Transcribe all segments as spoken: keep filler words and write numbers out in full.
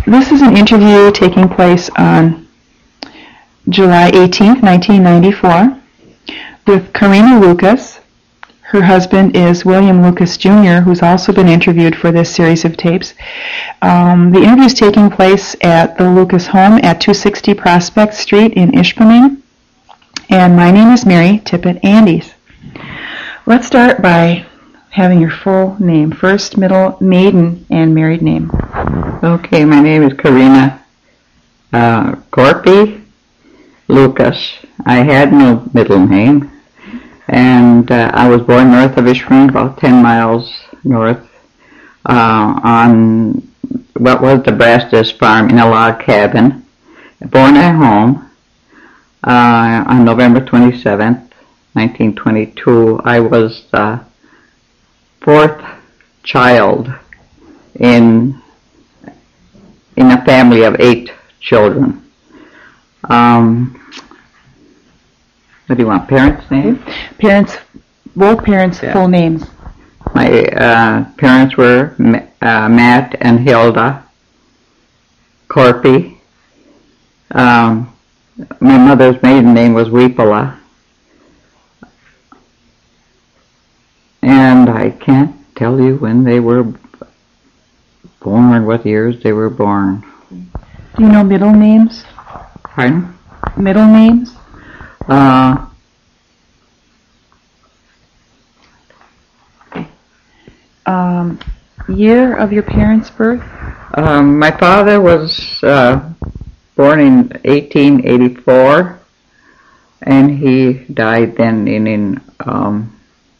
This is an interview taking place on July eighteenth, nineteen ninety-four, with Karina Lucas. Her husband is William Lucas Junior, who's also been interviewed for this series of tapes. Um, the interview is taking place at the Lucas home at two sixty Prospect Street in Ishpeming. And my name is Mary Tippett Andes. Let's start by having your full name, first, middle, maiden, and married name. Okay, my name is Karina uh, Corpy Lucas. I had no middle name, and uh, I was born north of Ishpeming, about ten miles north, uh, on what was the Brastis farm in a log cabin. Born at home uh, on November twenty-seventh, nineteen twenty-two. I was the fourth child in in a family of eight children. Um, what do you want, parents' name? Parents, both parents' Yeah. full names. My uh, parents were uh, Matt and Hilda Corpy. Um, my mother's maiden name was Weepola. And I can't tell you when they were born, what years they were born. Do you know middle names? Pardon? Middle names? Uh, Um, year of your parents' birth? um, my father was uh, born in eighteen eighty-four, and he died then in in um,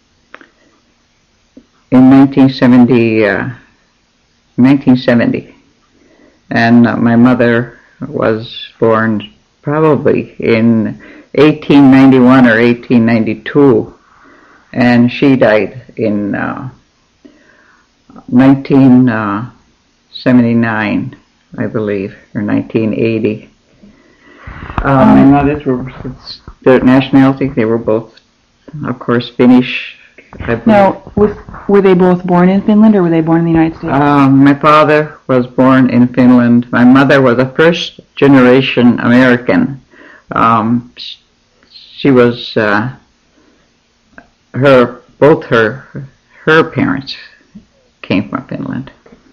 in nineteen seventy. Uh, nineteen seventy, and uh, my mother was born probably in eighteen ninety-one or eighteen ninety-two, and she died in uh, nineteen seventy-nine, I believe, or nineteen eighty. Uh, my mothers were, their nationality, they were both, of course, Finnish. I believe. Now, was, were they both born in Finland, or were they born in the United States? Um, my father was born in Finland. My mother was a first generation American. Um, she was uh, her both her her parents came from Finland.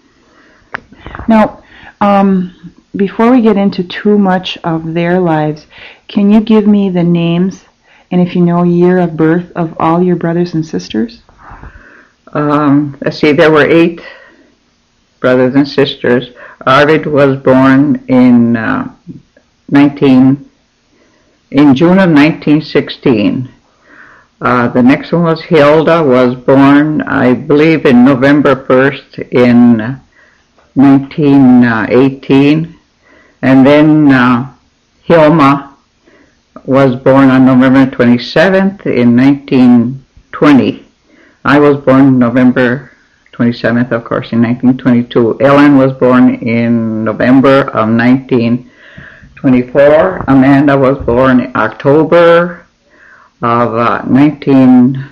Now, um, before we get into too much of their lives, can you give me the names and, if you know, year of birth of all your brothers and sisters? Um, let's see, there were eight brothers and sisters. Arvid was born in uh, nineteen in June of nineteen sixteen. Uh, the next one was Hilda, was born, I believe, in November first in nineteen eighteen, and then uh, Hilma was born on November twenty-seventh in nineteen twenty. I was born November twenty-seventh, of course, in nineteen twenty-two. Ellen was born in November of nineteen twenty-four. Amanda was born in October of uh, nineteen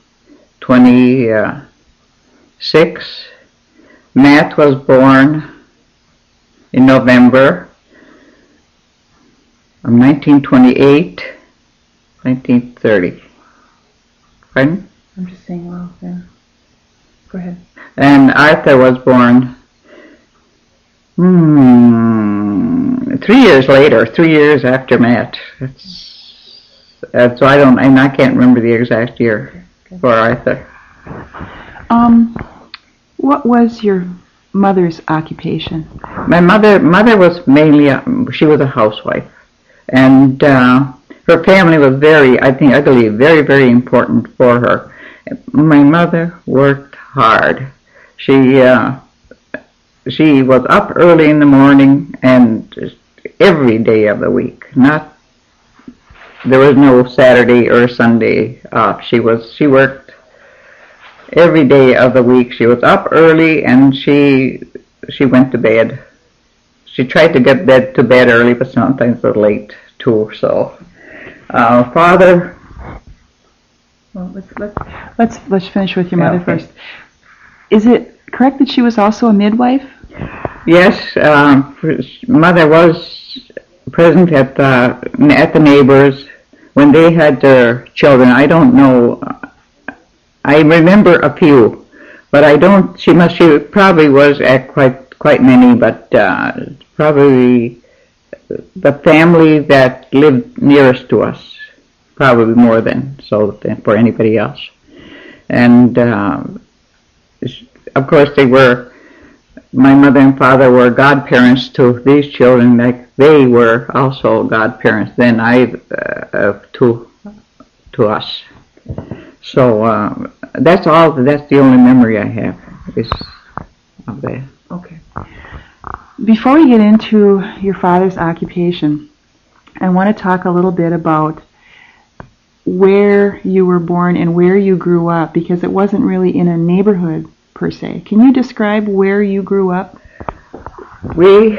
twenty-six. Matt was born in November of nineteen twenty-eight, nineteen thirty. Pardon? I'm just saying, well, yeah. Go ahead. And Arthur was born hmm, three years later, three years after Matt. That's, that's, so I don't, and I can't remember the exact year for Arthur. Um, what was your mother's occupation? My mother, mother was mainly, a, she was a housewife, and uh, her family was very, I think, I believe, very, very important for her. My mother worked hard. She uh, she was up early in the morning and every day of the week. Not there was no Saturday or Sunday off. She was she worked every day of the week. She was up early and she she went to bed. She tried to get bed to bed early, but sometimes it was late too. So, uh, father. Well, let's let's let's let's finish with your mother Yeah, okay. first. Is it correct that she was also a midwife? Yes, um, mother was present at the at the neighbors when they had their children. I don't know. I remember a few, but I don't. She must. She probably was at quite quite many, but uh, probably the family that lived nearest to us, probably more than so than for anybody else. And uh, of course, they were. My mother and father were godparents to these children, like they were also godparents. Then I uh, to to us. So uh, that's all. That's the only memory I have is of that. Okay. Before we get into your father's occupation, I want to talk a little bit about where you were born and where you grew up, because it wasn't really in a neighborhood per se. Can you describe where you grew up? We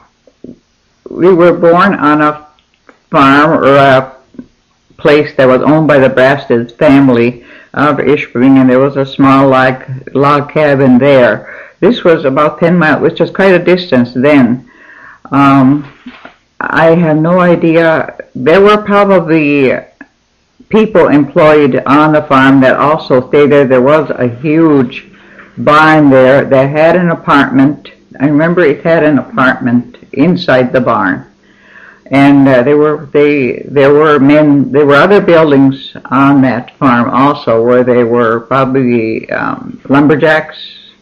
we were born on a farm or a place that was owned by the Brasted family of Ishpeming, and there was a small log, log cabin there. This was about ten miles, which was quite a distance then. Um, I have no idea. There were probably people employed on the farm that also stayed there. There was a huge barn there that had an apartment. I remember it had an apartment inside the barn. And uh, there were they there were men there were other buildings on that farm also where they were probably um, lumberjacks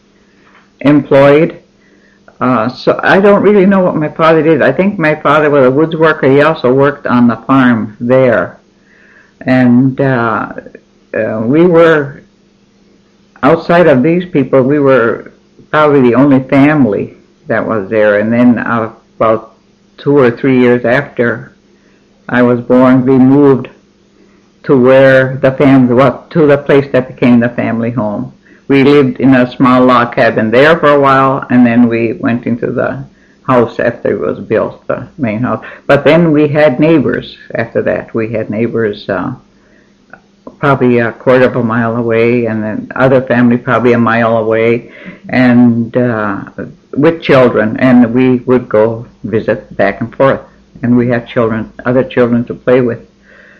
employed. Uh, so I don't really know what my father did. I think my father was a woods worker. He also worked on the farm there, and uh, uh, we were outside of these people. We were probably the only family that was there. And then uh, about two or three years after I was born, we moved to where the family, what, to the place that became the family home. We lived in a small log cabin there for a while, and then we went into the house after it was built, the main house. But then we had neighbors after that. We had neighbors uh, probably a quarter of a mile away, and then other family probably a mile away, and uh, with children, and we would go visit back and forth, and we had children, other children to play with.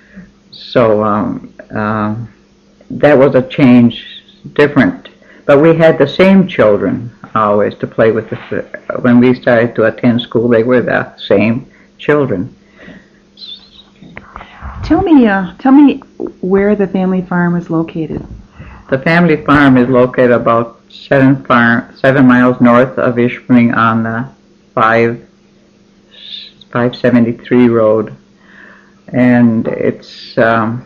So um, um, that was a change, different, but we had the same children always to play with. When we started to attend school, they were the same children. Tell me, uh, tell me where the family farm is located. The family farm is located about seven farm, seven miles north of Ishpeming on the five five seventy three road, and it's um,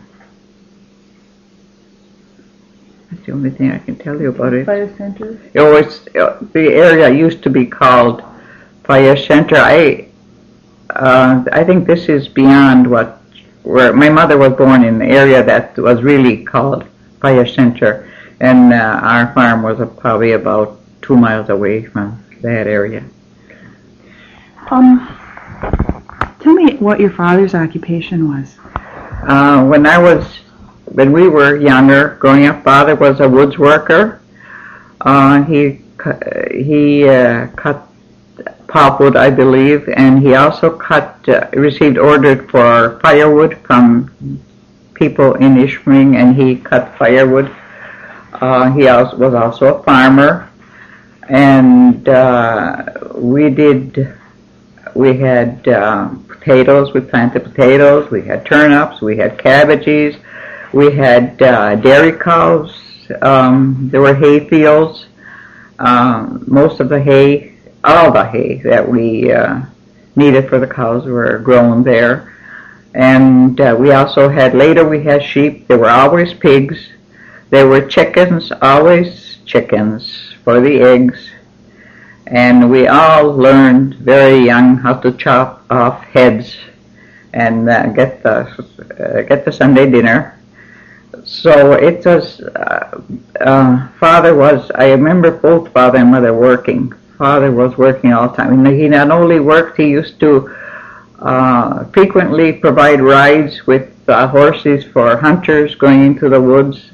that's the only thing I can tell you about it. Fire Center. Oh, it's uh, the area used to be called Fire Center. I uh, I think this is beyond what. Where my mother was born, in the area that was really called Fire Center, and uh, our farm was uh, probably about two miles away from that area. Um, tell me what your father's occupation was. Uh, when I was, when we were younger, growing up, father was a woods worker. Uh, he he uh, cut pulpwood, I believe, and he also cut, uh, received orders for firewood from people in Ishpeming, and he cut firewood. Uh, he also was also a farmer, and uh, we did, we had uh, potatoes, we planted potatoes, we had turnips, we had cabbages, we had uh, dairy cows, um, there were hay fields. Um, most of the hay all the hay that we uh, needed for the cows were grown there. And uh, we also had, later we had sheep. There were always pigs. There were chickens, always chickens for the eggs. And we all learned very young how to chop off heads and uh, get the uh, get the Sunday dinner. So it was, uh, uh, father was, I remember both father and mother working. Father was working all the time. And he not only worked, he used to uh, frequently provide rides with uh, horses for hunters going into the woods,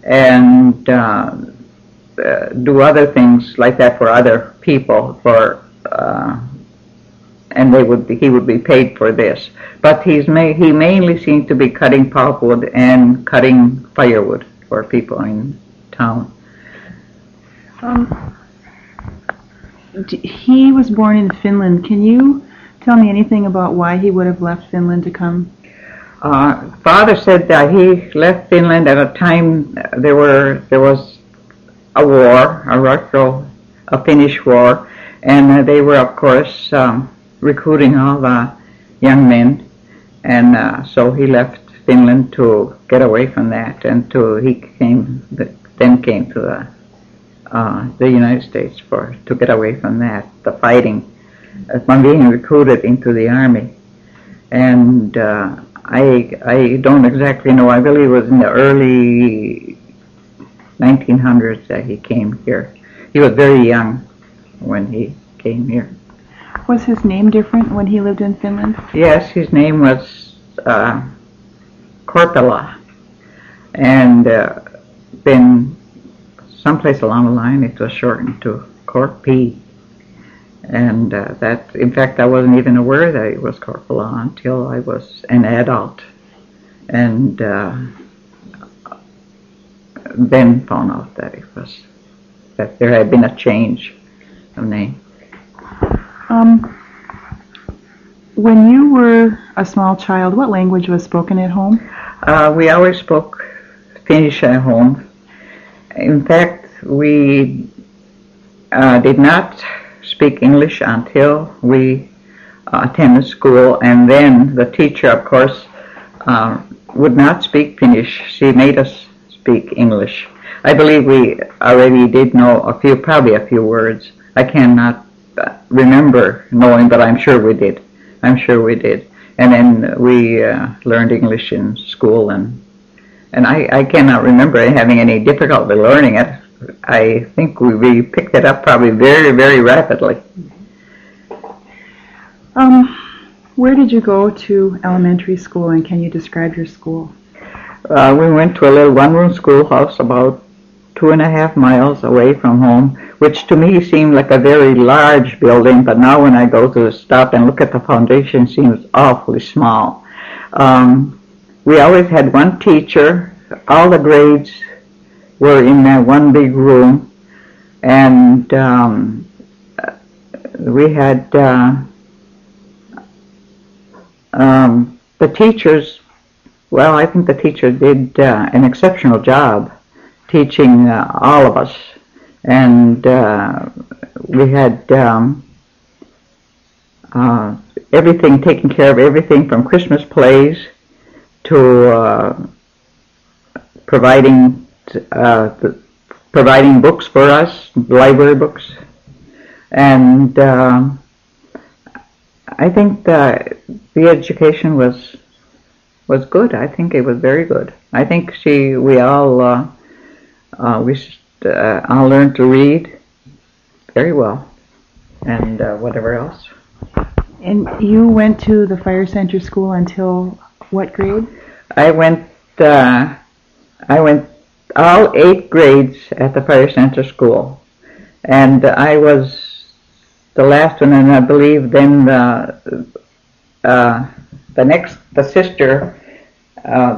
and uh, uh, do other things like that for other people, for uh, and they would be, he would be paid for this. But he's ma- he mainly seemed to be cutting pulpwood and cutting firewood for people in town. Um, d- he was born in Finland. Can you tell me anything about why he would have left Finland to come? Uh, Father said that he left Finland at a time uh, there were there was a war, a Russo, a Finnish war, and uh, they were of course um, recruiting all the young men, and uh, so he left Finland to get away from that, and to he came then came to the uh, the United States for to get away from that, the fighting, uh, from being recruited into the army, and. Uh, I I don't exactly know. I believe it was in the early nineteen hundreds that he came here. He was very young when he came here. Was his name different when he lived in Finland? Yes, his name was uh, Korpela, and uh, then someplace along the line it was shortened to Korpi. And uh, that, in fact, I wasn't even aware that it was Korpela until I was an adult, and uh, then found out that it was that there had been a change of name. Um, when you were a small child, what language was spoken at home? Uh, we always spoke Finnish at home. In fact, we uh, did not speak English until we uh, attended school, and then the teacher, of course, uh, would not speak Finnish. She made us speak English. I believe we already did know a few, probably a few words. I cannot uh, remember knowing, but I'm sure we did. I'm sure we did. And then we uh, learned English in school, and and I, I cannot remember having any difficulty learning it. I think we, we picked it up probably very, very rapidly. Um, where did you go to elementary school, and can you describe your school? Uh, we went to a little one-room schoolhouse about two and a half miles away from home, which to me seemed like a very large building, but now when I go to stop and look at the foundation, it seems awfully small. Um, we always had one teacher. All the grades were in that one big room, and um, we had uh, um, the teachers, well, I think the teachers did uh, an exceptional job teaching uh, all of us, and uh, we had um, uh, everything taken care of, everything from Christmas plays to uh, providing Uh, the, providing books for us, library books, and uh, I think the, the education was was good. I think it was very good. I think she, we all, uh, uh, we uh, all learned to read very well, and uh, whatever else. And you went to the Fire Center school until what grade? I went. Uh, I went. all eight grades at the Fire Center School, and I was the last one, and I believe then the uh, the next the sister, uh,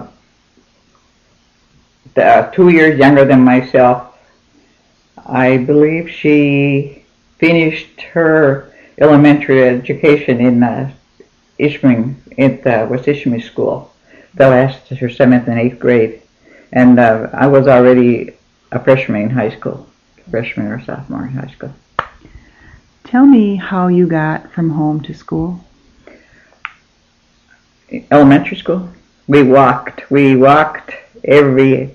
the, uh, two years younger than myself. I believe she finished her elementary education in uh, Ishming, at the West Ishmael School, the last her seventh and eighth grade. And uh, I was already a freshman in high school, freshman or sophomore in high school. Tell me how you got from home to school. Elementary school? We walked. We walked every...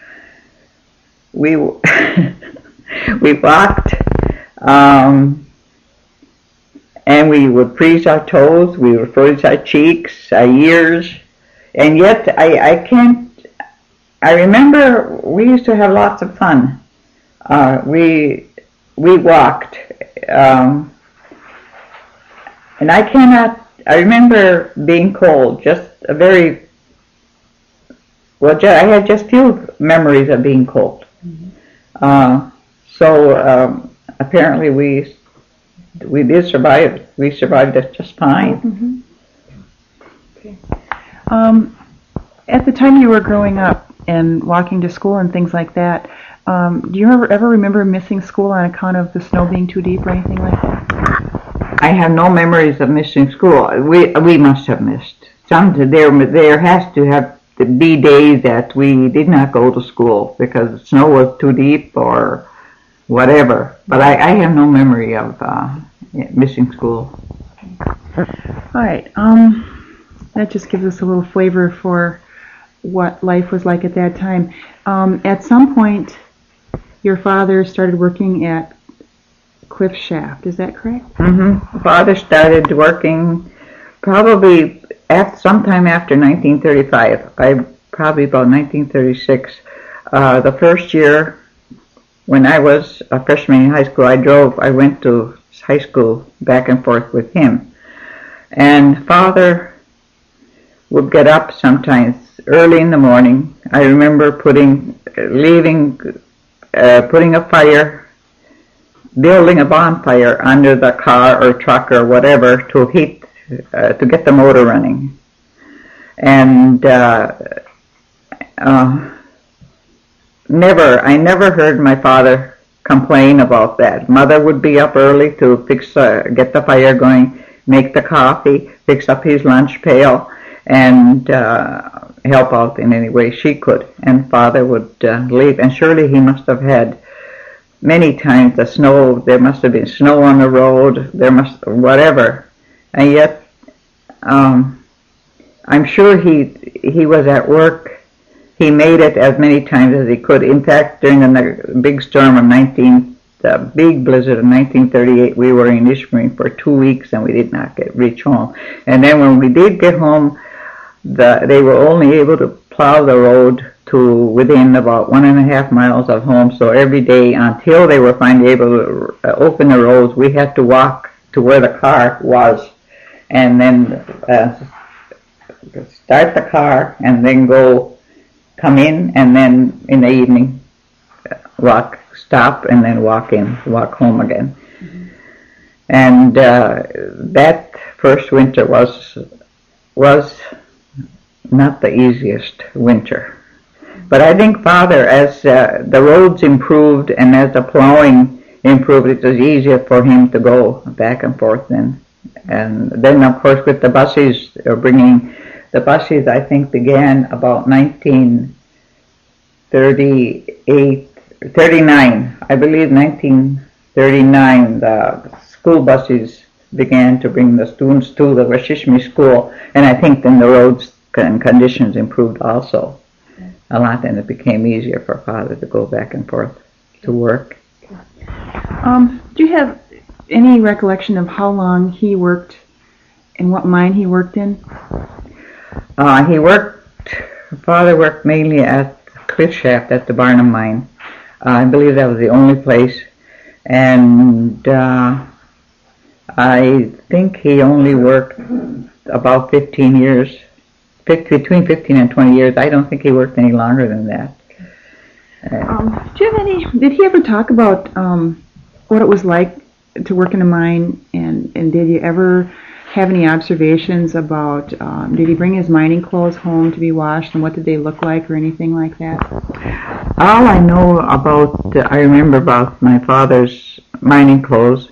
We we walked, um, and we would freeze our toes, we would freeze our cheeks, our ears, and yet I, I can't... I remember we used to have lots of fun. Uh, we we walked, um, and I cannot. I remember being cold. Just a very well. Just, I had just few memories of being cold. Mm-hmm. Uh, so um, apparently we we did survive it. We survived it just fine. Mm-hmm. Okay. Um, at the time you were growing up and walking to school and things like that, um, do you ever, ever remember missing school on account of the snow being too deep or anything like that? I have no memories of missing school. We we must have missed. Some there there has to have to be days that we did not go to school because the snow was too deep or whatever. But I, I have no memory of uh, missing school. All right. Um, that just gives us a little flavor for what life was like at that time. Um, at some point, your father started working at Cliff Shaft. Is that correct? Mm-hmm. Father started working probably at sometime after nineteen thirty-five. I probably about nineteen thirty-six. Uh, the first year when I was a freshman in high school, I drove. I went to high school back and forth with him, and Father would get up sometimes early in the morning. I remember putting, leaving, uh, putting a fire, building a bonfire under the car or truck or whatever to heat, uh, to get the motor running. And uh, uh, never, I never heard my father complain about that. Mother would be up early to fix, uh, get the fire going, make the coffee, fix up his lunch pail, and uh, help out in any way she could. And Father would uh, leave, and surely he must have had many times the snow, there must have been snow on the road, there must, whatever. And yet, um, I'm sure he he was at work. He made it as many times as he could. In fact, during the big storm of nineteen, the big blizzard of nineteen thirty-eight, we were in Ishmael for two weeks and we did not get reach home. And then when we did get home, the, they were only able to plow the road to within about one and a half miles of home. So every day until they were finally able to open the roads, we had to walk to where the car was, and then uh, start the car and then go come in, and then in the evening walk, stop, and then walk in, walk home again. Mm-hmm. And uh, that first winter was was not the easiest winter. But I think Father, as uh, the roads improved and as the plowing improved, it was easier for him to go back and forth then. And then, of course, with the buses, uh, bringing the buses, I think, began about nineteen thirty-eight, thirty-nine. I believe nineteen thirty-nine, the school buses began to bring the students to the Washishmi school, and I think then the roads and conditions improved also a lot, and it became easier for Father to go back and forth to work. Um, do you have any recollection of how long he worked and what mine he worked in? Uh, he worked, Father worked mainly at Cliff Shaft at the Barnum mine. Uh, I believe that was the only place, and uh, I think he only worked about fifteen years, between fifteen and twenty years. I don't think he worked any longer than that. Uh, um, do you have any, did he ever talk about um, what it was like to work in a mine, and, and did you ever have any observations about, um, did he bring his mining clothes home to be washed, and what did they look like or anything like that? All I know about, uh, I remember about my father's mining clothes,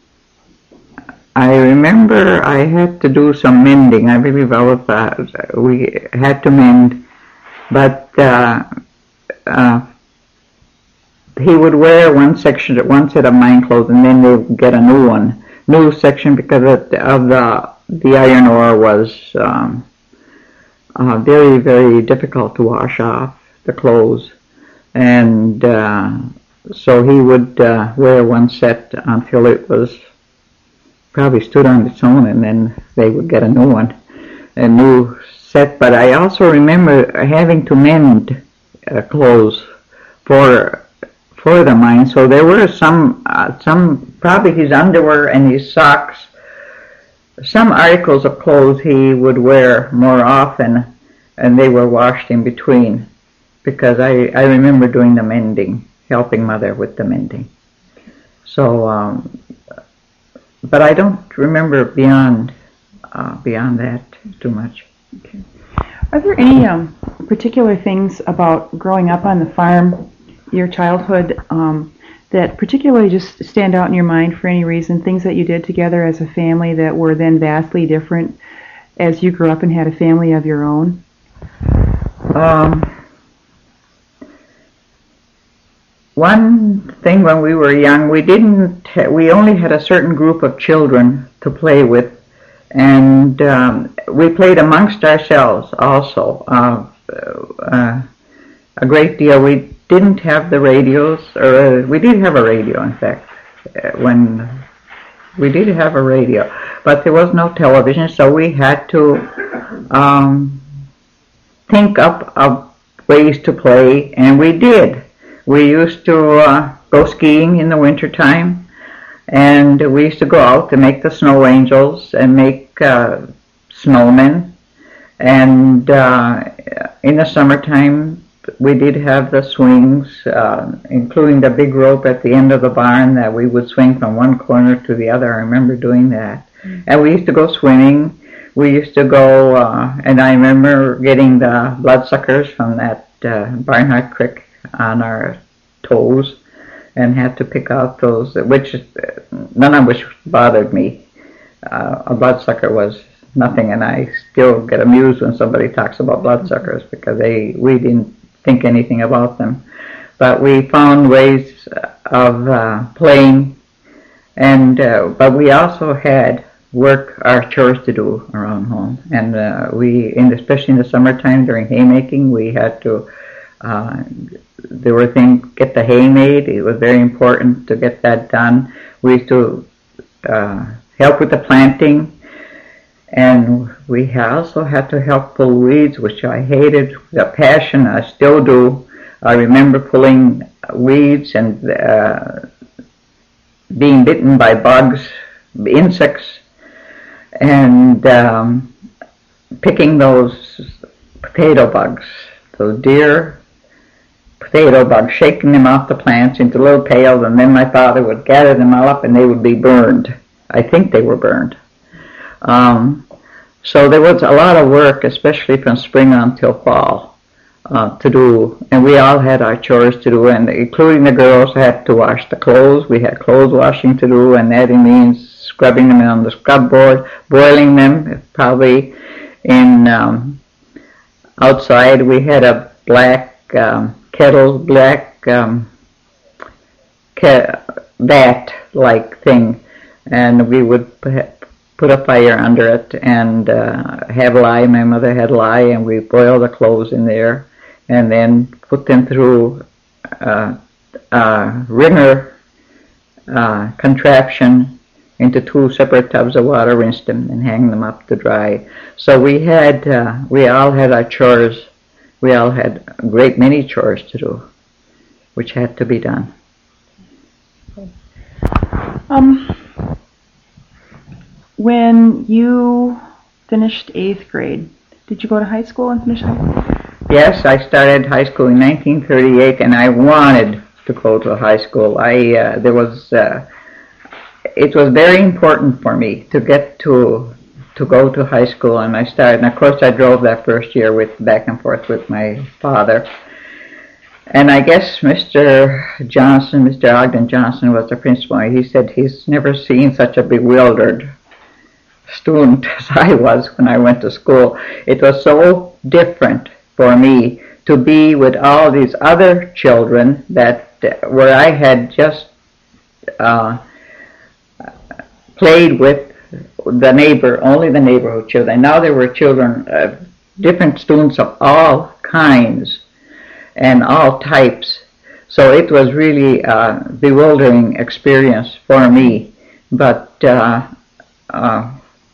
I remember I had to do some mending. I believe I was, uh, we had to mend, but uh, uh, he would wear one section, one set of mine clothes, and then they would get a new one, new section, because of the of the, the iron ore was um, uh, very, very difficult to wash off the clothes, and uh, so he would uh, wear one set until it was probably stood on its own, and then they would get a new one, a new set. But I also remember having to mend uh, clothes for for the mine. So there were some, uh, some probably his underwear and his socks, some articles of clothes he would wear more often, and they were washed in between, because I, I remember doing the mending, helping Mother with the mending. So um, but I don't remember beyond uh, beyond that too much. Okay. Are there any um, particular things about growing up on the farm, your childhood, um, that particularly just stand out in your mind for any reason? Things that you did together as a family that were then vastly different as you grew up and had a family of your own? Um, one thing when we were young, we didn't. Ha- we only had a certain group of children to play with, and um, we played amongst ourselves also uh, uh, a great deal. We didn't have the radios, or uh, we did have a radio, in fact, uh, when we did have a radio, but there was no television, so we had to um, think up of ways to play, and we did. We used to uh, go skiing in the wintertime, and we used to go out to make the snow angels and make uh, snowmen, and uh, in the summertime we did have the swings, uh, including the big rope at the end of the barn that we would swing from one corner to the other. I remember doing that. Mm-hmm. And we used to go swimming. We used to go, uh, and I remember getting the bloodsuckers from that uh, Barnhart Creek on our toes and had to pick out those, which none of which bothered me. Uh, a bloodsucker was nothing, and I still get amused when somebody talks about bloodsuckers because they we didn't think anything about them. But we found ways of uh, playing, and uh, but we also had work, our chores to do around home, and uh, we, in, especially in the summertime during haymaking, we had to. Uh, there were things, get the hay made. It was very important to get that done. We used to uh, help with the planting, and we also had to help pull weeds, which I hated with a passion. I still do. I remember pulling weeds and uh, being bitten by bugs, insects, and um, picking those potato bugs, those deer potato bugs, shaking them off the plants into little pails, and then my father would gather them all up and they would be burned. I think they were burned. Um, so there was a lot of work, especially from spring until fall, uh, to do, and we all had our chores to do, and including the girls had to wash the clothes. We had clothes washing to do, and that means scrubbing them on the scrub board, boiling them, probably in um, outside. We had a black um, kettle, black um, vat-like thing, and we would put a fire under it and uh, have lye. My mother had lye, and we boil the clothes in there and then put them through uh, a wringer uh, contraption into two separate tubs of water, rinse them, and hang them up to dry. So we had, uh, we all had our chores. We all had a great many chores to do, which had to be done. Um, when you finished eighth grade, did you go to high school and finish high school? Yes, I started high school in nineteen thirty-eight, and I wanted to go to high school. I uh, there was uh, it was very important for me to get to to go to high school, and I started. And of course, I drove that first year with back and forth with my father. And I guess Mister Johnson, Mister Ogden Johnson, was the principal. He said he's never seen such a bewildered student as I was when I went to school. It was so different for me to be with all these other children that where I had just uh, played with the neighbor, only the neighborhood children. Now there were children, uh, different students of all kinds and all types. So it was really a bewildering experience for me. But, uh, uh,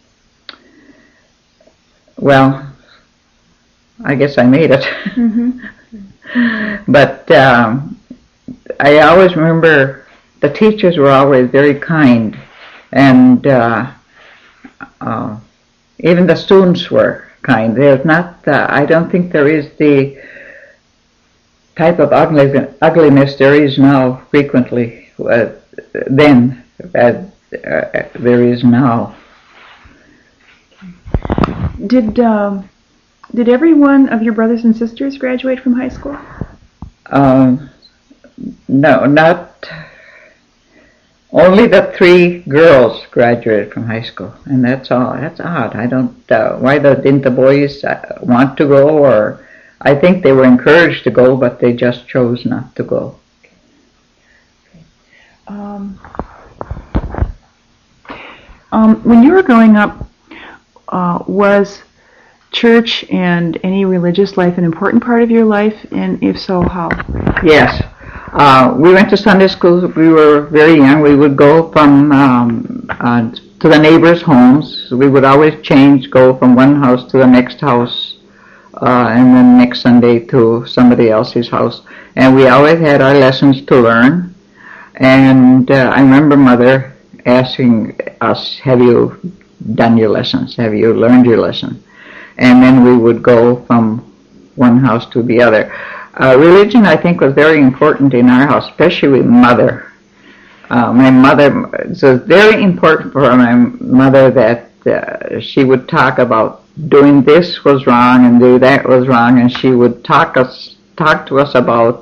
well, I guess I made it. Mm-hmm. But um, I always remember the teachers were always very kind, and uh, uh, even the students were kind. There's not, uh, I don't think there is the type of ugly, ugliness there is now frequently uh, then. Uh, uh, there is now. Did um, did every one of your brothers and sisters graduate from high school? Um, no, not only the three girls graduated from high school, and that's all. That's odd. I don't. Uh, why the, didn't the boys uh, want to go, or I think they were encouraged to go, but they just chose not to go. Um, um, when you were growing up, uh, was church and any religious life an important part of your life, and if so, how? Yes. Uh, we went to Sunday school. We were very young. We would go from um, uh, to the neighbors' homes. We would always change, go from one house to the next house, uh, and then next Sunday to somebody else's house. And we always had our lessons to learn. And uh, I remember Mother asking us, "Have you done your lessons? Have you learned your lesson?" And then we would go from one house to the other. Uh, religion, I think, was very important in our house, especially with Mother. Uh, my mother, it was very important for my mother that uh, she would talk about doing this was wrong and do that was wrong, and she would talk us talk to us about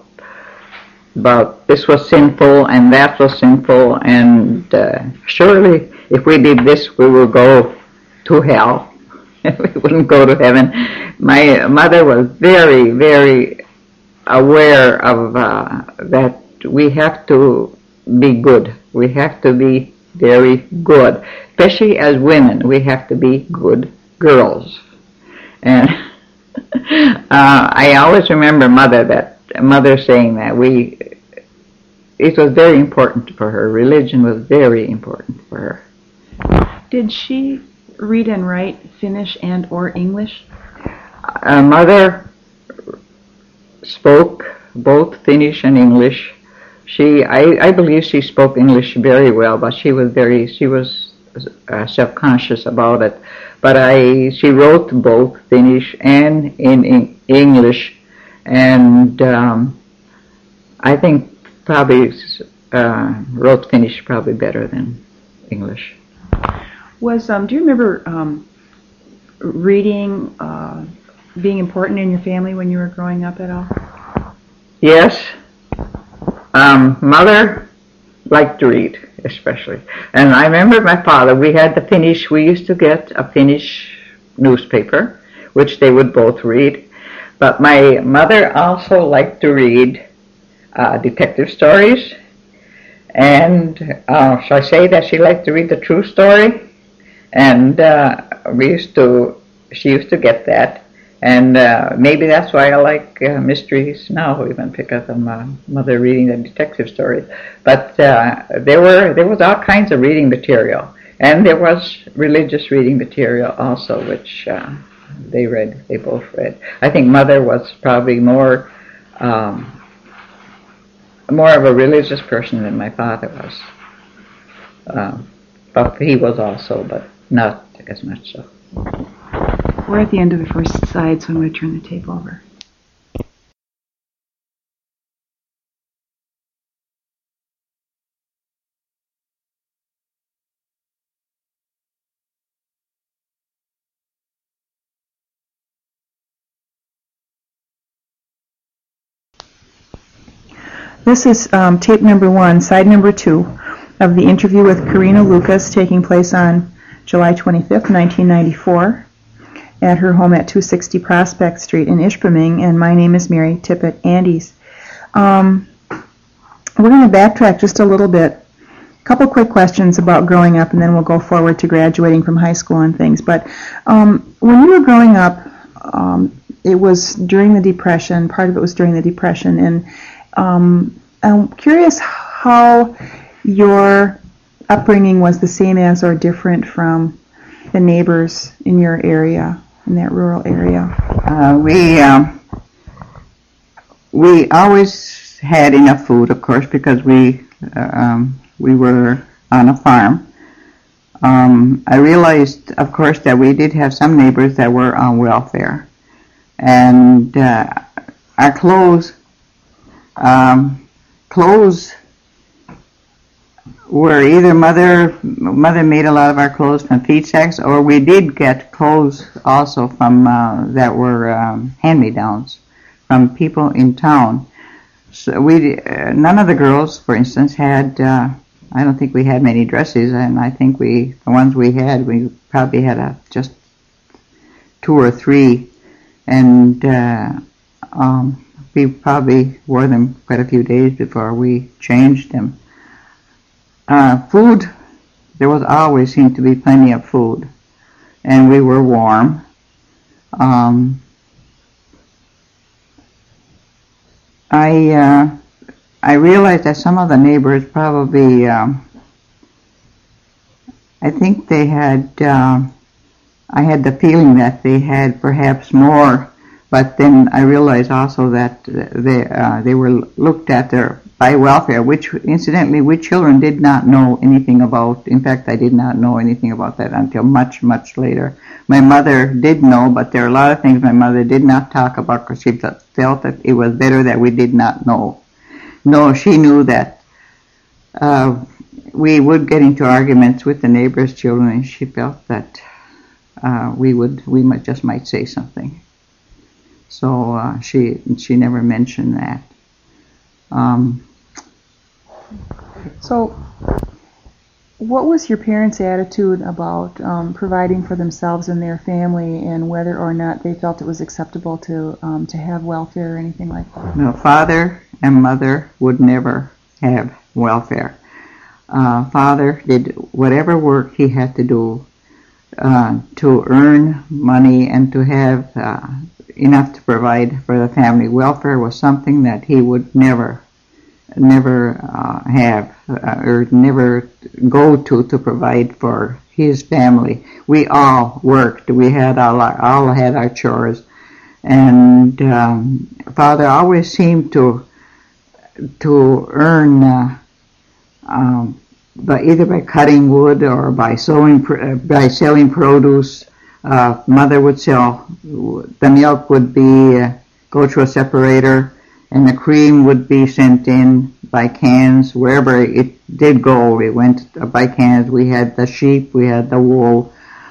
about this was sinful and that was sinful, and uh, surely if we did this, we would go to hell. We wouldn't go to heaven. My mother was very, very aware of uh, that we have to be good. We have to be very good. Especially as women, we have to be good girls. And uh, I always remember mother that mother saying that we it was very important for her. Religion was very important for her. Did she read and write Finnish and or English? Uh, mother spoke both Finnish and English. She, I, I believe she spoke English very well, but she was very, she was uh, self-conscious about it. But I, she wrote both Finnish and in, in English, and um, I think probably uh, wrote Finnish probably better than English. Was um, do you remember um, reading uh, being important in your family when you were growing up at all? Yes. Um, mother liked to read, especially. And I remember my father, we had the Finnish, we used to get a Finnish newspaper, which they would both read. But my mother also liked to read uh, detective stories. And uh, shall I say that she liked to read the true story? And uh, we used to, she used to get that. And uh, maybe that's why I like uh, mysteries now, even because of my mother reading the detective stories. But uh, there were there was all kinds of reading material, and there was religious reading material also, which uh, they read. They both read. I think mother was probably more um, more of a religious person than my father was. Um, but he was also, but not as much so. We're at the end of the first slide, so I'm going to turn the tape over. This is um, tape number one, side number two, of the interview with Karina Lucas taking place on July twenty-fifth, nineteen ninety-four. At her home at two sixty Prospect Street in Ishpeming, and my name is Mary Tippett Andes. Um, we're going to backtrack just a little bit. A couple quick questions about growing up, and then we'll go forward to graduating from high school and things. But um, when you were growing up, um, it was during the Depression. Part of it was during the Depression, and um, I'm curious how your upbringing was the same as or different from the neighbors in your area, in that rural area. Uh, we um, we always had enough food, of course, because we uh, um, we were on a farm. Um, I realized, of course, that we did have some neighbors that were on welfare, and uh, our clothes um, clothes were either mother mother made a lot of our clothes from feed sacks, or we did get clothes also from uh, that were um, hand-me-downs from people in town. So we uh, none of the girls, for instance, had. Uh, I don't think we had many dresses, and I think we the ones we had, we probably had a, just two or three, and uh, um, we probably wore them quite a few days before we changed them. Uh, food, there was always seemed to be plenty of food, and we were warm. Um, I uh, I realized that some of the neighbors probably, um, I think they had, uh, I had the feeling that they had perhaps more, but then I realized also that they uh, they were looked at their by welfare, which incidentally we children did not know anything about. In fact, I did not know anything about that until much, much later. My mother did know, but there are a lot of things my mother did not talk about because she felt that it was better that we did not know. No, she knew that uh, we would get into arguments with the neighbors' children, and she felt that uh, we would, we might just might say something. So uh, she she never mentioned that. Um, so, what was your parents' attitude about um, providing for themselves and their family, and whether or not they felt it was acceptable to um, to have welfare or anything like that? No, father and mother would never have welfare. Uh, father did whatever work he had to do uh, to earn money and to have uh, enough to provide for the family. Welfare was something that he would never, never uh, have uh, or never go to to provide for his family. We all worked. We had all our, all had our chores, and um, father always seemed to to earn uh, um, by either by cutting wood or by sewing uh, by selling produce. Uh, mother would sell, the milk would be, uh, go to a separator, and the cream would be sent in by cans, wherever it did go, it went by cans. We had the sheep, we had the wool,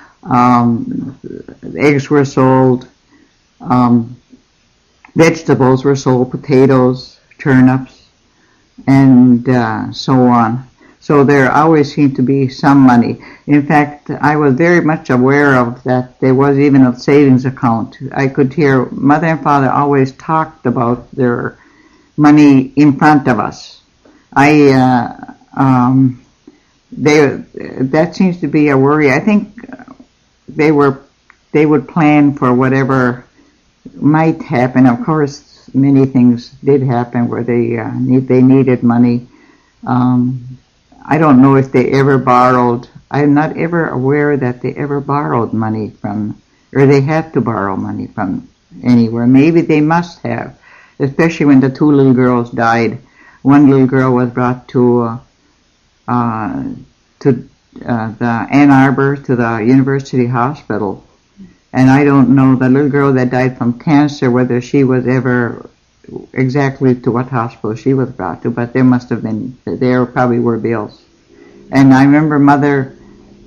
um, eggs were sold, um, vegetables were sold, potatoes, turnips, and uh, so on. So there always seemed to be some money. In fact, I was very much aware of that there was even a savings account. I could hear mother and father always talked about their money in front of us. I, uh, um, they, that seems to be a worry. I think they were, they would plan for whatever might happen. Of course, many things did happen where they uh, need, they needed money. Um, I don't know if they ever borrowed. I'm not ever aware that they ever borrowed money from, or they had to borrow money from anywhere. Maybe they must have, especially when the two little girls died. One little girl was brought to uh, uh, to uh, the Ann Arbor, to the University Hospital, and I don't know the little girl that died from cancer whether she was ever exactly to what hospital she was brought to, but there must have been, there probably were bills. And I remember mother,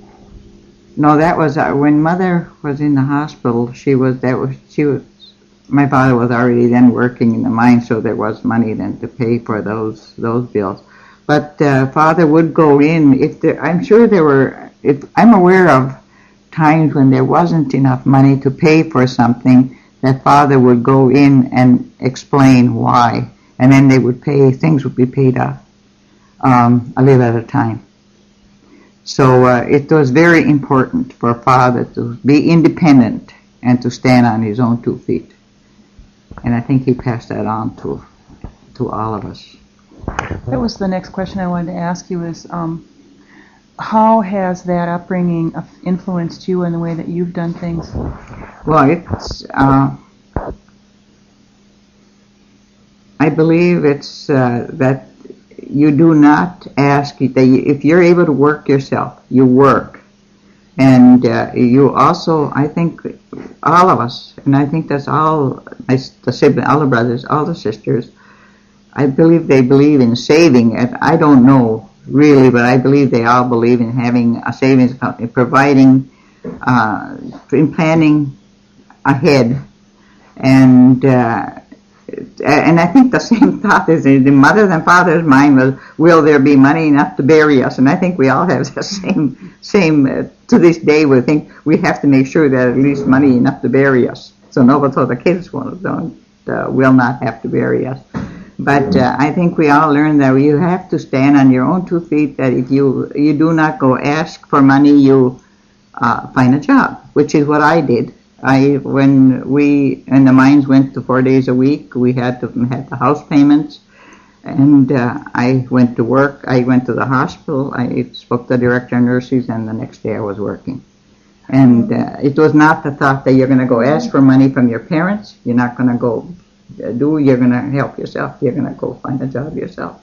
no, that was, uh, when mother was in the hospital, she was, that was, she was, my father was already then working in the mine, so there was money then to pay for those, those bills. But uh, father would go in, if there, I'm sure there were, if, I'm aware of times when there wasn't enough money to pay for something, that father would go in and explain why, and then they would pay, things would be paid off um, a little at a time. So uh, it was very important for father to be independent and to stand on his own two feet. And I think he passed that on to to all of us. That was the next question I wanted to ask you is, um, how has that upbringing influenced you in the way that you've done things? Well, it's, uh, I believe it's uh, that you do not ask, that you, if you're able to work yourself, you work. And uh, you also, I think, all of us, and I think that's all, my, the siblings, all the brothers, all the sisters, I believe they believe in saving. And I don't know really, but I believe they all believe in having a savings account, in providing, uh, in planning ahead. And uh, and I think the same thought is in the mother's and father's mind was, will there be money enough to bury us? And I think we all have the same, same uh, to this day, we think we have to make sure that at least money enough to bury us. So no, so the kids won't, don't, uh, will not have to bury us. But uh, I think we all learned that you have to stand on your own two feet, that if you, you do not go ask for money, you uh, find a job, which is what I did. I, when we and the mines went to four days a week, we had to had the house payments, and uh, I went to work. I went to the hospital. I spoke to the director of nurses, and the next day I was working. And uh, it was not the thought that you're going to go ask for money from your parents. You're not going to go do. You're going to help yourself. You're going to go find a job yourself.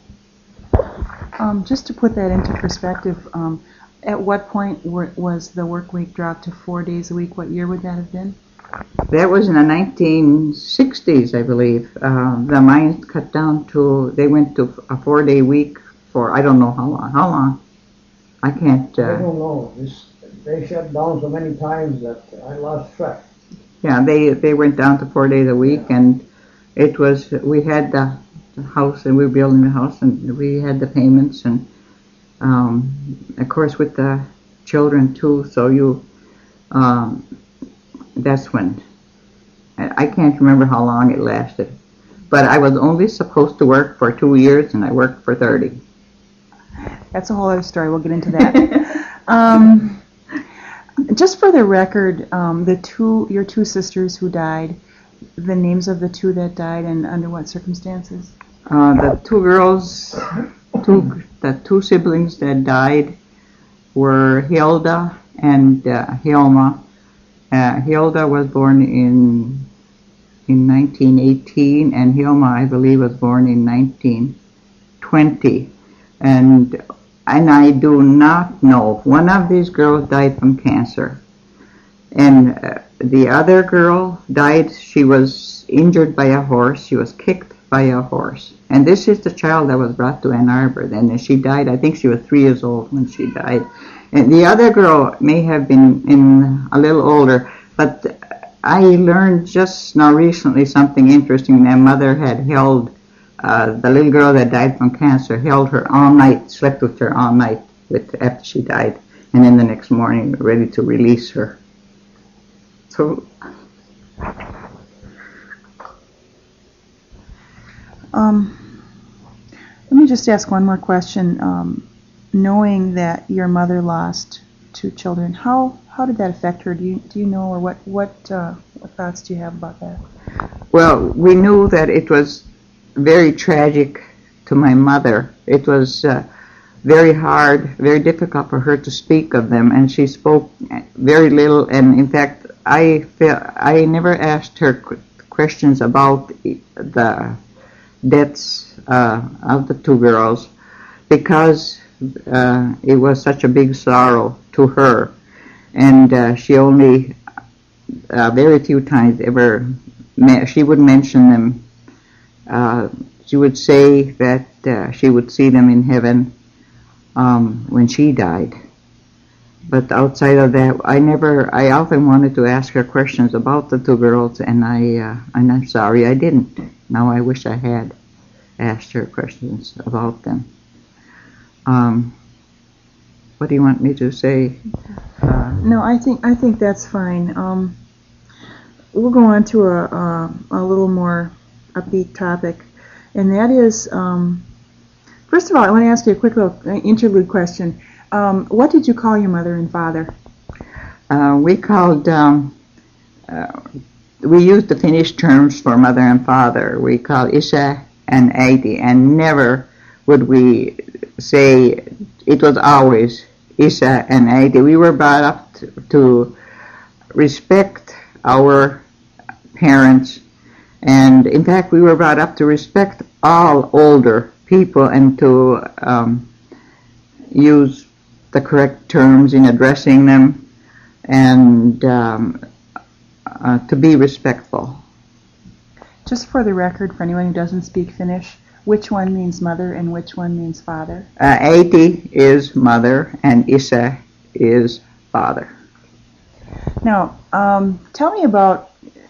Um, just to put that into perspective. Um, At what point were, was the work week dropped to four days a week? What year would that have been? That was in the nineteen sixties, I believe. Uh, the mines cut down to, they went to a four-day week for, I don't know how long. How long? I can't... Uh, I don't know. This, they shut down so many times that I lost track. Yeah, they, they went down to four days a week, and it was, we had the, the house, and we were building the house, and we had the payments, and Um, of course, with the children too. So you, um, that's when. I can't remember how long it lasted, but I was only supposed to work for two years, and I worked for thirty. That's a whole other story. We'll get into that. um, just for the record, um, the two your two sisters who died, the names of the two that died, and under what circumstances? Uh, the two girls. Two, the two siblings that died were Hilda and uh, Hilma. Uh, Hilda was born in in nineteen eighteen, and Hilma, I believe, was born in nineteen twenty. And and I do not know. One of these girls died from cancer, and uh, the other girl died. She was injured by a horse. She was kicked by a horse. And this is the child that was brought to Ann Arbor. Then and she died, I think she was three years old when she died. And the other girl may have been in a little older, but I learned just now recently something interesting. Their mother had held, uh, the little girl that died from cancer, held her all night, slept with her all night with, after she died, and then the next morning ready to release her. So... Um, let me just ask one more question. Um, knowing that your mother lost two children, how how did that affect her? Do you do you know, or what what uh, what thoughts do you have about that? Well, we knew that it was very tragic to my mother. It was uh, very hard, very difficult for her to speak of them, and she spoke very little. And in fact, I felt I never asked her qu- questions about the deaths uh, of the two girls, because uh, it was such a big sorrow to her, and uh, she only uh, very few times ever me- she would mention them. Uh, she would say that uh, she would see them in heaven um, when she died, but outside of that, I never. I often wanted to ask her questions about the two girls, and I uh, and I'm sorry I didn't. Now I wish I had asked her questions about them. Um, what do you want me to say? Uh, no, I think I think that's fine. Um, we'll go on to a, a a little more upbeat topic, and that is, um, first of all, I want to ask you a quick little interlude question. Um, what did you call your mother and father? Uh, we called. Um, uh, We used the Finnish terms for mother and father. We called Isä and Äiti, and never would we say, it was always Isä and Äiti. We were brought up to, to respect our parents, and in fact we were brought up to respect all older people and to um, use the correct terms in addressing them, and um, Uh, to be respectful. Just for the record, for anyone who doesn't speak Finnish, which one means mother and which one means father? Uh, Adi is mother and Isa is father. Now, um, tell me about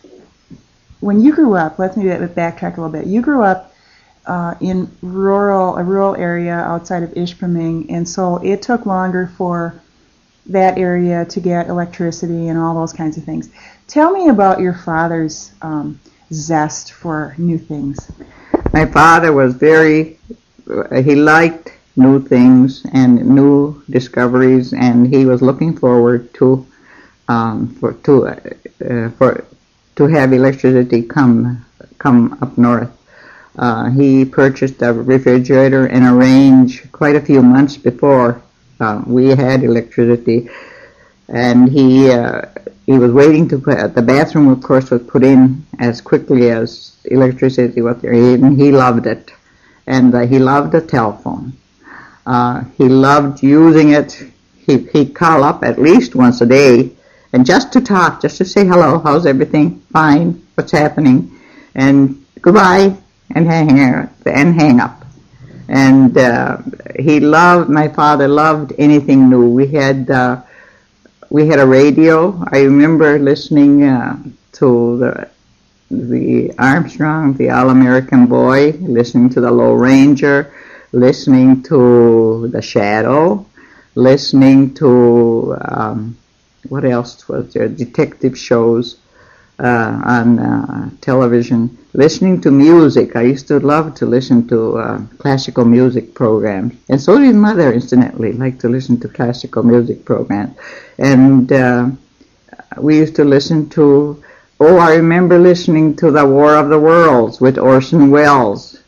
when you grew up. Let's maybe backtrack a little bit. You grew up uh, in rural a rural area outside of Ishpeming, and so it took longer for that area to get electricity and all those kinds of things. Tell me about your father's um, zest for new things. My father was very, uh, he liked new things and new discoveries, and he was looking forward to um, for to uh, uh, for to have electricity come come up north. Uh, he purchased a refrigerator and a range quite a few months before uh, we had electricity, and he uh, he was waiting to put the bathroom, of course, was put in as quickly as electricity was there, and he loved it, and uh, he loved the telephone. Uh, he loved using it. He he'd call up at least once a day, and just to talk, just to say hello, how's everything, fine, what's happening, and goodbye, and hang and hang up. And uh, he loved. My father loved anything new. We had uh, we had a radio. I remember listening uh, to the the Armstrong, the All-American Boy, listening to the Low Ranger, listening to the Shadow, listening to um, what else was there? Detective shows uh, on uh, television. Listening to music. I used to love to listen to uh, classical music programs, and so did Mother. Incidentally, liked to listen to classical music programs, and uh, we used to listen to. Oh, I remember listening to the War of the Worlds with Orson Welles,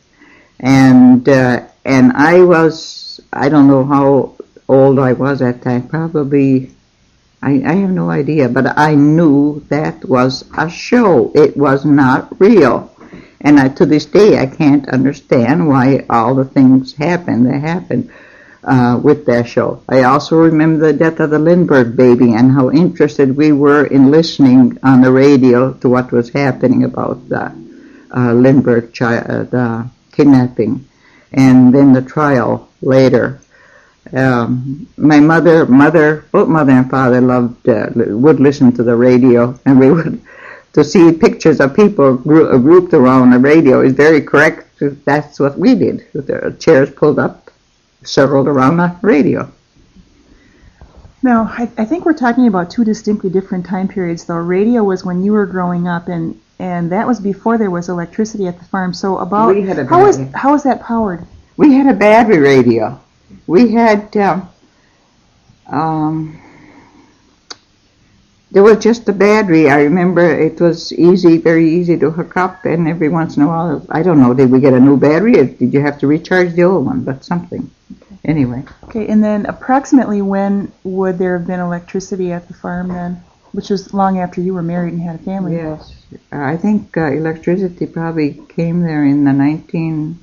and uh, and I was I don't know how old I was at that time, probably. I, I have no idea, but I knew that was a show. It was not real. And I, to this day, I can't understand why all the things happened that happened uh, with that show. I also remember the death of the Lindbergh baby and how interested we were in listening on the radio to what was happening about the uh, Lindbergh chi- uh, the kidnapping, and then the trial later. Um, my mother, mother, both mother and father loved, uh, would listen to the radio, and we would, to see pictures of people gro- grouped around the radio is very correct. That's what we did. With the chairs pulled up, circled around the radio. Now, I, I think we're talking about two distinctly different time periods, though. Radio was when you were growing up, and, and that was before there was electricity at the farm. So about, We had a how, is, battery. how is that powered? We had a battery radio. We had, uh, um, there was just a battery. I remember it was easy, very easy to hook up, and every once in a while, I don't know, did we get a new battery, or did you have to recharge the old one, but something. Okay. Anyway. Okay, and then approximately when would there have been electricity at the farm then? Which was long after you were married and had a family. Yes. I think uh, electricity probably came there in the nineteen...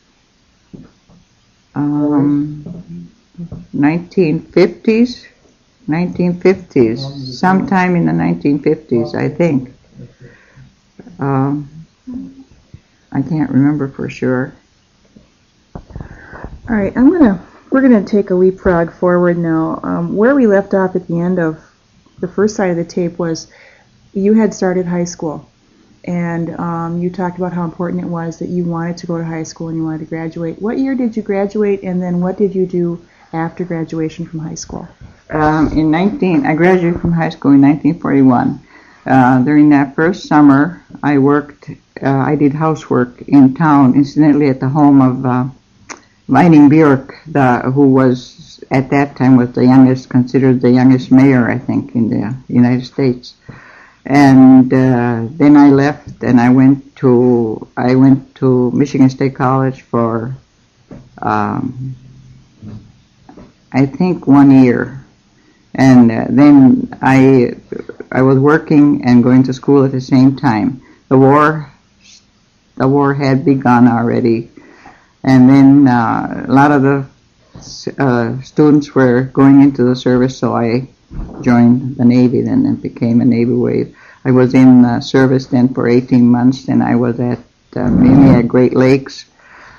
Um, nineteen fifties, nineteen fifties, sometime in the nineteen fifties, I think. Um, I can't remember for sure. All right, I'm gonna we're gonna take a leapfrog forward now. Um, where we left off at the end of the first side of the tape was you had started high school. And um, you talked about how important it was that you wanted to go to high school and you wanted to graduate. What year did you graduate, and then what did you do after graduation from high school? Um, in nineteen, I graduated from high school in nineteen forty-one. Uh, during that first summer, I worked. Uh, I did housework in town, incidentally, at the home of uh, Vining Bjork, the, who was at that time was the youngest, considered the youngest mayor, I think, in the United States. And uh, then I left, and I went to I went to Michigan State College for um, I think one year, and uh, then I I was working and going to school at the same time. The war the war had begun already, and then uh, a lot of the uh, students were going into the service, so I joined the Navy then and became a Navy wave. I was in uh, service then for eighteen months, and I was at uh, mainly at Great Lakes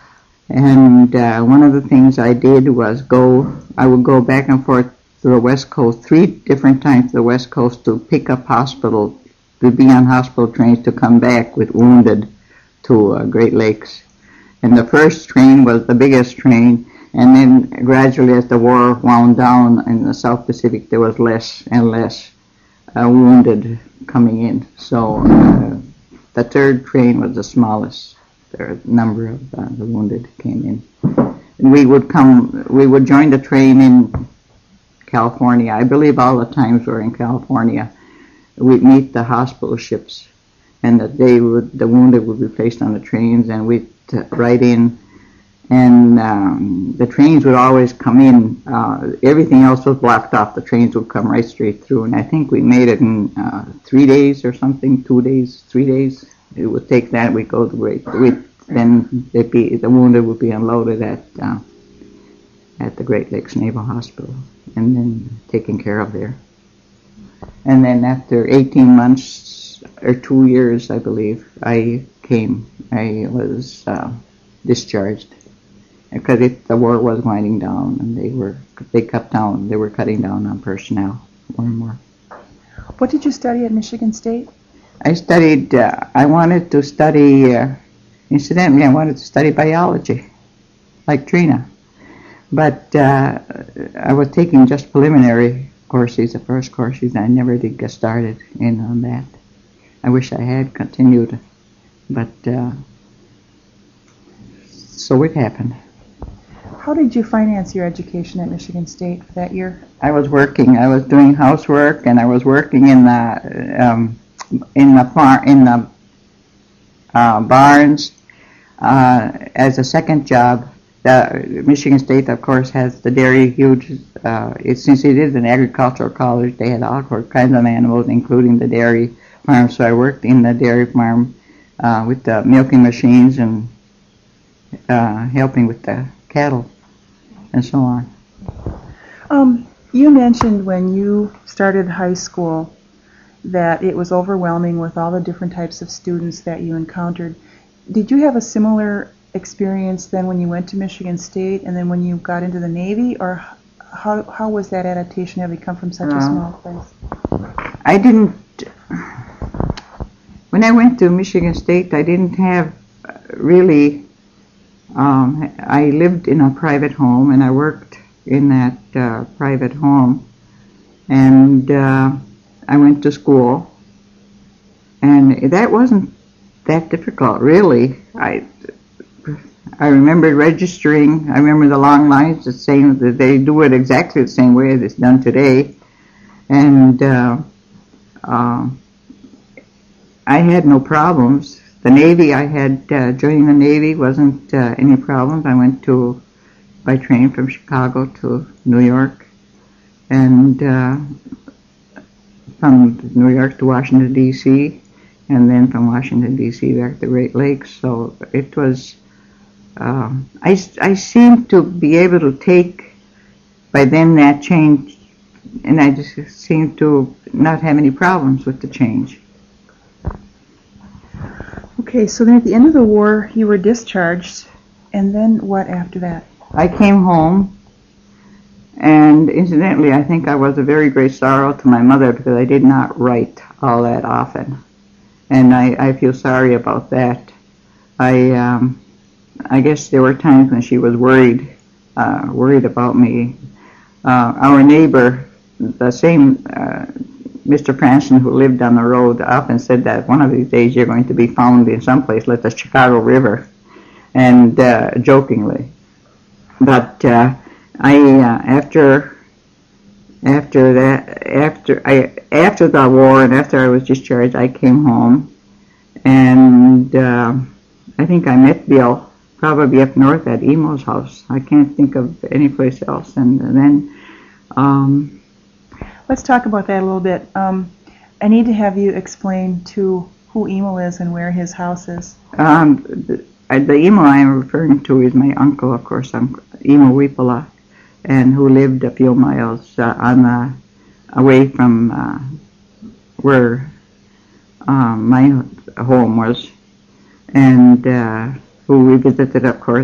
And uh, one of the things I did was go, I would go back and forth to the West Coast, three different times to the West Coast to pick up hospital, to be on hospital trains to come back with wounded to uh, Great Lakes. And the first train was the biggest train, and then gradually as the war wound down in the South Pacific, there was less and less uh, wounded coming in. So uh, the third train was the smallest. The number of uh, the wounded came in. And we would come, we would join the train in California. I believe all the times we're in California. We'd meet the hospital ships, and that they would, the wounded would be placed on the trains, and we'd uh, ride in. And um, the trains would always come in. Uh, everything else was blocked off. The trains would come right straight through. And I think we made it in uh, three days or something, two days, three days. It would take that. We'd go to Great. We'd, then they'd be, the wounded would be unloaded at uh, at the Great Lakes Naval Hospital, and then taken care of there. And then after eighteen months or two years, I believe, I came. I was uh, discharged because it, the war was winding down, and they were they cut down. They were cutting down on personnel more and more. What did you study at Michigan State? I studied. Uh, I wanted to study. Uh, incidentally, I wanted to study biology, like Trina, but uh, I was taking just preliminary courses, the first courses. I never did get started in on that. I wish I had continued, but uh, so it happened. How did you finance your education at Michigan State for that year? I was working. I was doing housework, and I was working in the um, in the farm in the uh, barns uh, as a second job. The Michigan State, of course, has the dairy huge. Uh, it, since it is an agricultural college, they had all kinds of animals, including the dairy farm. So I worked in the dairy farm uh, with the milking machines and uh, helping with the cattle and so on. Um, you mentioned when you started high school that it was overwhelming with all the different types of students that you encountered. Did you have a similar experience then when you went to Michigan State and then when you got into the Navy, or how how was that adaptation having come from such uh, a small place? I didn't, when I went to Michigan State, I didn't have really, um, I lived in a private home and I worked in that uh, private home, and uh, I went to school, and that wasn't that difficult really. I I remember registering. I remember the long lines, the same. That they do it exactly the same way as it's done today, and uh, uh, I had no problems. The Navy, I had uh, joining the Navy wasn't uh, any problems. I went to by train from Chicago to New York, and uh, from New York to Washington D C, and then from Washington D C back to Great Lakes. So it was. Uh, I, I seemed to be able to take, by then that change, and I just seemed to not have any problems with the change. Okay, so then at the end of the war, you were discharged, and then what after that? I came home, and incidentally, I think I was a very great sorrow to my mother because I did not write all that often, and I, I feel sorry about that. I... Um, I guess there were times when she was worried, uh, worried about me. Uh, our neighbor, the same uh, Mister Franson who lived down the road, often said that one of these days you're going to be found in some place like the Chicago River, and uh, jokingly. But uh, I, uh, after, after that, after I, after the war and after I was discharged, I came home, and uh, I think I met Bill. Probably up north at Emo's house. I can't think of any place else. And, and then, um, let's talk about that a little bit. Um, I need to have you explain to who Emo is and where his house is. Um, the, the Emo I am referring to is my uncle, of course, um, Emo Wipola, and who lived a few miles uh, on the away from uh, where um, my home was, and. Uh, who we visited, of course,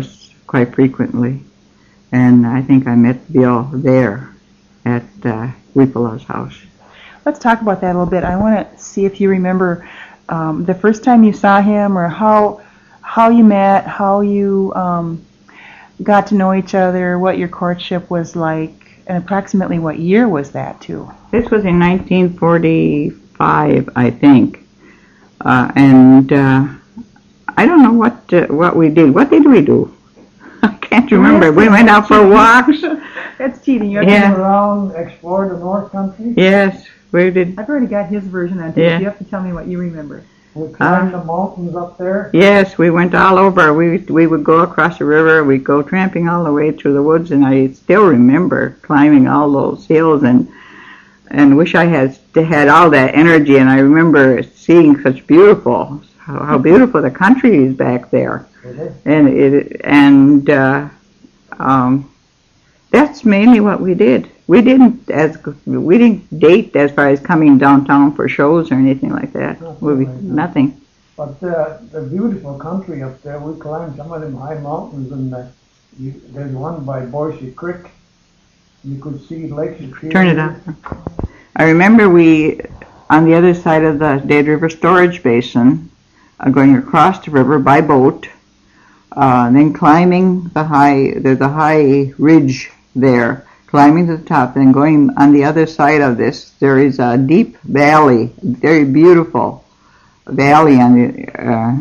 quite frequently. And I think I met Bill there at uh, Weepela's house. Let's talk about that a little bit. I want to see if you remember um, the first time you saw him, or how how you met, how you um, got to know each other, what your courtship was like, and approximately what year was that, too? This was in nineteen forty-five, I think. Uh, and uh, I don't know what uh, what we did. What did we do? I can't remember. We went out for walks. That's cheating. You Yeah. Went around, explored the North Country. Yes, we did. I've already got his version on tape. Yeah. You have to tell me what you remember. We climbed Uh, the mountains up there. Yes, we went all over. We we would go across the river. We'd go tramping all the way through the woods, and I still remember climbing all those hills, and and wish I had had all that energy. And I remember seeing such beautiful, how, how beautiful the country is back there, Really? and it and uh, um, that's mainly what we did. We didn't as we didn't date as far as coming downtown for shows or anything like that. We, nothing. But uh, the beautiful country up there, we climbed some of them high mountains, and uh, you, there's one by Boise Creek. You could see Lake Superior. Turn it on. I remember we, on the other side of the Dead River Storage Basin, uh, going across the river by boat, uh, and then climbing the high, there's a high ridge there, climbing to the top, and going on the other side of this, there is a deep valley, very beautiful valley on the, uh,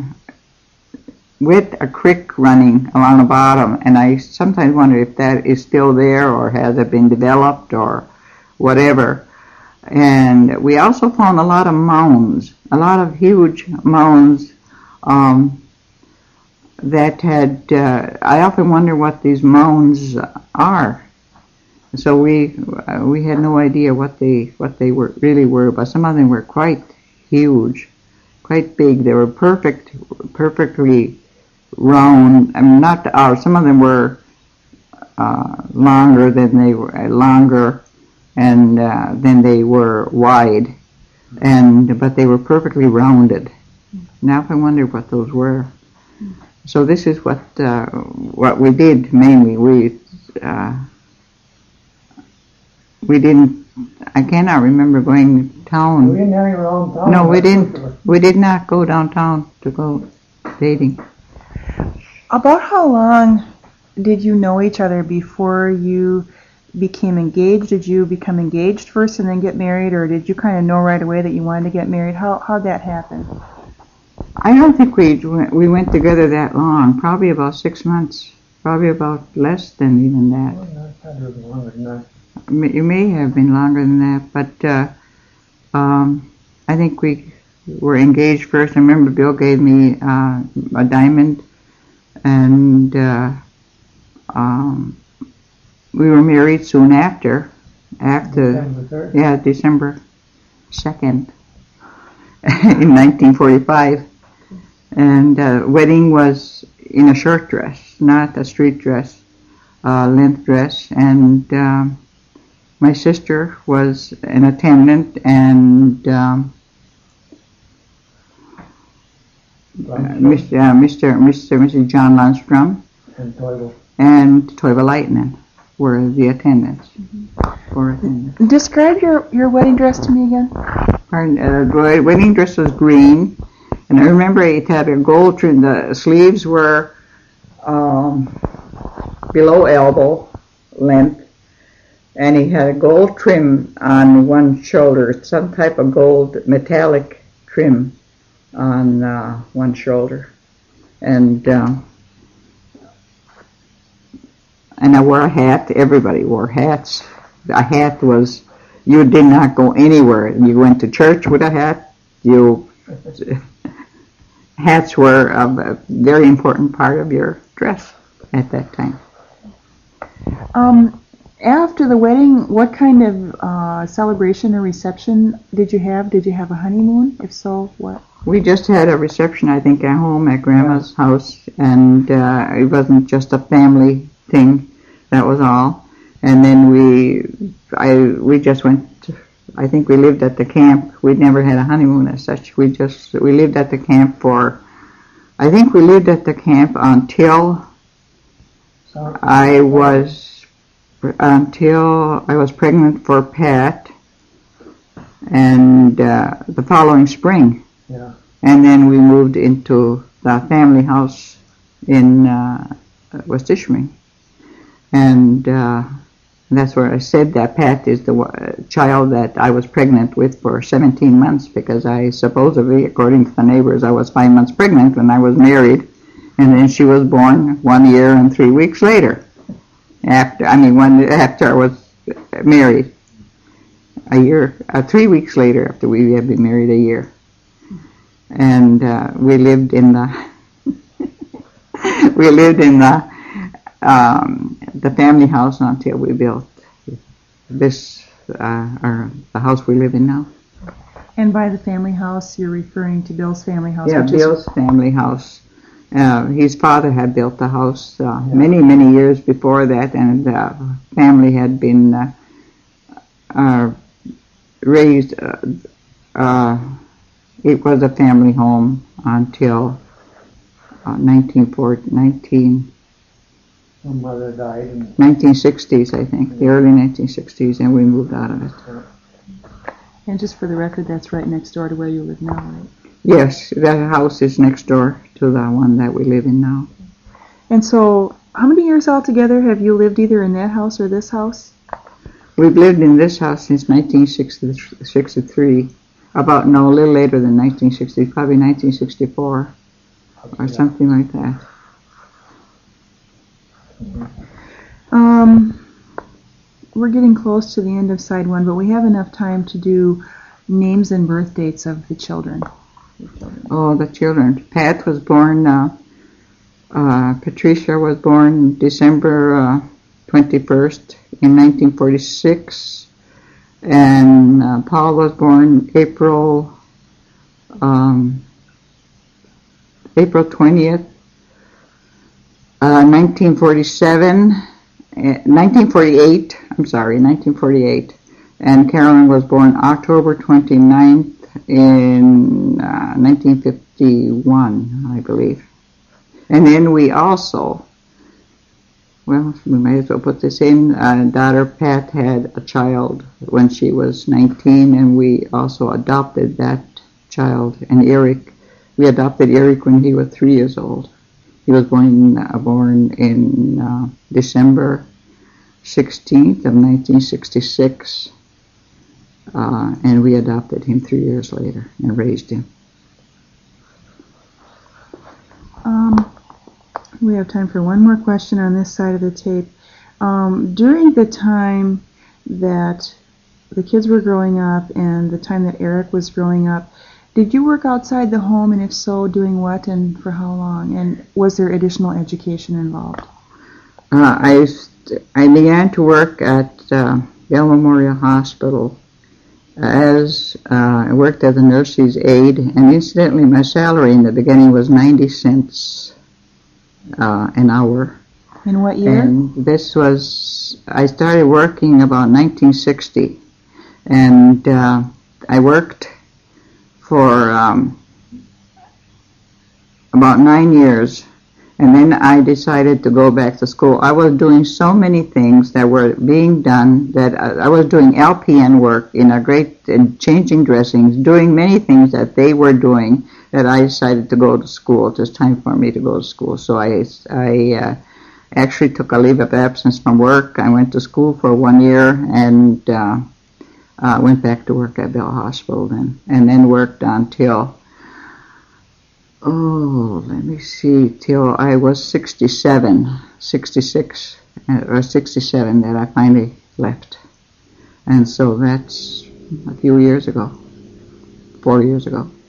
with a creek running along the bottom, and I sometimes wonder if that is still there, or has it been developed, or whatever. And we also found a lot of mounds, a lot of huge mounds um, that had, uh, I often wonder what these mounds are. So we uh, we had no idea what they what they were really were, but some of them were quite huge, quite big. They were perfect, perfectly round. I mean, not uh, some of them were uh, longer than they were uh, longer, and uh, then they were wide, and but they were perfectly rounded. Now I wonder what those were. So this is what uh, what we did mainly. We uh, we didn't. I cannot remember going We town. didn't hang around town. No, we that's for didn't. sure. We did not go downtown to go dating. About how long did you know each other before you became engaged? Did you become engaged first and then get married, or did you kind of know right away that you wanted to get married? How how'd that happen? I don't think we we went together that long. Probably about six months. Probably about less than even that. Well, no, it's had to be longer than that. It may have been longer than that, but uh, um, I think we were engaged first. I remember Bill gave me uh, a diamond, and uh, um, we were married soon after. After, December third. yeah, December second in nineteen forty-five, and uh, wedding was in a short dress, not a street dress, uh, length dress, and. Um, My sister was an attendant, and um, uh, Mister Uh, Mister Mister Missus John Lundstrom And Toivo. and Toiva Leitinen were the attendants. Four attendants. Describe your, your wedding dress to me again. Our uh, wedding dress was green, and I remember it had a gold trim. The sleeves were um, below elbow length. And he had a gold trim on one shoulder, some type of gold metallic trim on uh, one shoulder. And um, and I wore a hat. Everybody wore hats. A hat was, you did not go anywhere. You went to church with a hat. You hats were a very important part of your dress at that time. Um, after the wedding, what kind of uh, celebration or reception did you have? Did you have a honeymoon? If so, what? We just had a reception, I think, at home at Grandma's house, and uh, it wasn't just a family thing. That was all. And then we, I, we just went. To, I think we lived at the camp. We'd never had a honeymoon as such. We just we lived at the camp for. I think we lived at the camp until So, I was, until I was pregnant for Pat, and uh, the following spring. yeah. And then we moved into the family house in uh, West Ishmael. And uh, that's where I said that Pat is the w- child that I was pregnant with for seventeen months, because I supposedly, according to the neighbors, I was five months pregnant when I was married. And then she was born one year and three weeks later. After, I mean, one after I was married. A year, uh, three weeks later after we had been married a year. And uh, we lived in the, we lived in the, um, the family house until we built this, uh, our, the house we live in now. And by the family house, you're referring to Bill's family house? Yeah, which Bill's is... family house. Uh, his father had built the house uh, many, many years before that, and the uh, family had been uh, uh, raised, uh, uh, it was a family home until uh, nineteen forty, nineteen, My mother died in nineteen sixties, I think, the early nineteen sixties, and we moved out of it. And just for the record, that's right next door to where you live now, right? Yes, that house is next door to the one that we live in now. And so, how many years altogether have you lived either in that house or this house? We've lived in this house since nineteen sixty-three, about, no, a little later than nineteen sixty, probably nineteen sixty-four, or something like that. Um, we're getting close to the end of side one, but we have enough time to do names and birth dates of the children. Oh, the children. Pat was born, uh, uh, Patricia was born December uh, twenty-first in nineteen forty-six, and uh, Paul was born April um, April twentieth, uh, nineteen forty-seven, uh, nineteen forty-eight, I'm sorry, nineteen forty-eight, and Carolyn was born October twenty-ninth in uh, nineteen fifty-one, I believe. And then we also, well, we might as well put the same uh, daughter, Pat, had a child when she was nineteen, and we also adopted that child. And Eric, we adopted Eric when he was three years old. He was born uh, born in uh, December sixteenth of nineteen sixty-six. Uh, and we adopted him three years later and raised him. Um, we have time for one more question on this side of the tape. Um, during the time that the kids were growing up and the time that Eric was growing up, did you work outside the home, and if so, doing what and for how long? And was there additional education involved? Uh, I, I began to work at uh, Yale Memorial Hospital as uh, I worked as a nurse's aide, and incidentally my salary in the beginning was ninety cents uh, an hour. In what year? And this was, I started working about nineteen sixty, and uh, I worked for um, about nine years. And then I decided to go back to school. I was doing so many things that were being done that I, I was doing L P N work in a great, and changing dressings, doing many things that they were doing, that I decided to go to school. It was time for me to go to school. So I, I uh, actually took a leave of absence from work. I went to school for one year and uh, uh, went back to work at Bell Hospital then, and then worked until Oh, let me see, till I was sixty-seven, sixty-six, or sixty-seven that I finally left. And so that's a few years ago, four years ago.